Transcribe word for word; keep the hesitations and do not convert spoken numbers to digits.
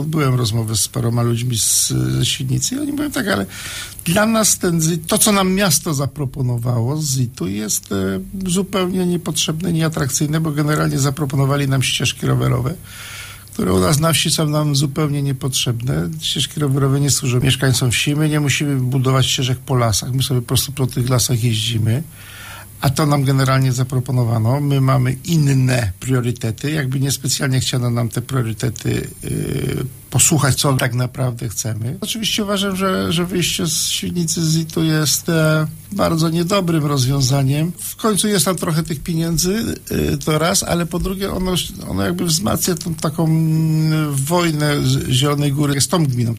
odbyłem rozmowę z paroma ludźmi z, ze Świdnicy i oni mówią tak, ale dla nas ten ZIT, to co nam miasto zaproponowało z zitu jest e, zupełnie niepotrzebne, nieatrakcyjne, bo generalnie zaproponowali nam ścieżki rowerowe, które u nas na wsi są nam zupełnie niepotrzebne. Ścieżki rowerowe nie służą mieszkańcom wsi, my nie musimy budować ścieżek po lasach, my sobie po prostu po tych lasach jeździmy. A to nam generalnie zaproponowano. My mamy inne priorytety. Jakby niespecjalnie chciano nam te priorytety yy, posłuchać, co tak naprawdę chcemy. Oczywiście uważam, że, że wyjście z Świdnicy z zitu jest e, bardzo niedobrym rozwiązaniem. W końcu jest tam trochę tych pieniędzy, yy, to raz, ale po drugie ono, ono jakby wzmacnia tą taką wojnę z Zielonej Góry z tą gminą.